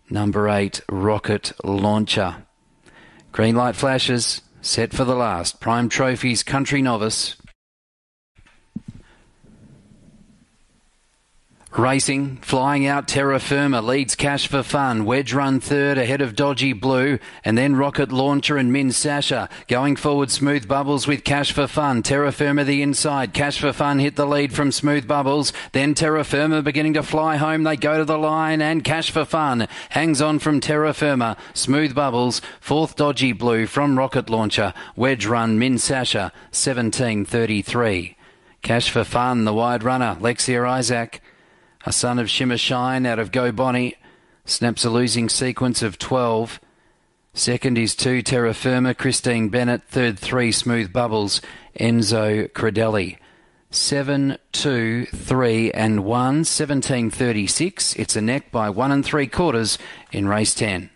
Number 8, Rocket Launcher. Green light flashes, set for the last. Prime Trophies, Country Novice. Racing, flying out, Terra Firma leads Cash for Fun. Wedge Run third ahead of Dodgy Blue, and then Rocket Launcher and Min Sasha. Going forward, Smooth Bubbles with Cash for Fun. Terra Firma the inside. Cash for Fun hit the lead from Smooth Bubbles. Then Terra Firma beginning to fly home. They go to the line, and Cash for Fun hangs on from Terra Firma. Smooth Bubbles, fourth Dodgy Blue from Rocket Launcher. Wedge Run, Min Sasha, 17.33. Cash for Fun, the wide runner, Lexia Isaac. A son of Shimmer Shine out of Go Bonnie. Snaps a losing sequence of 12. Second is 2, Terra Firma, Christine Bennett. Third, 3, Smooth Bubbles, Enzo Credelli. 7, 2, 3 and 1, 17.36. It's a neck by 1 3/4 in race 10.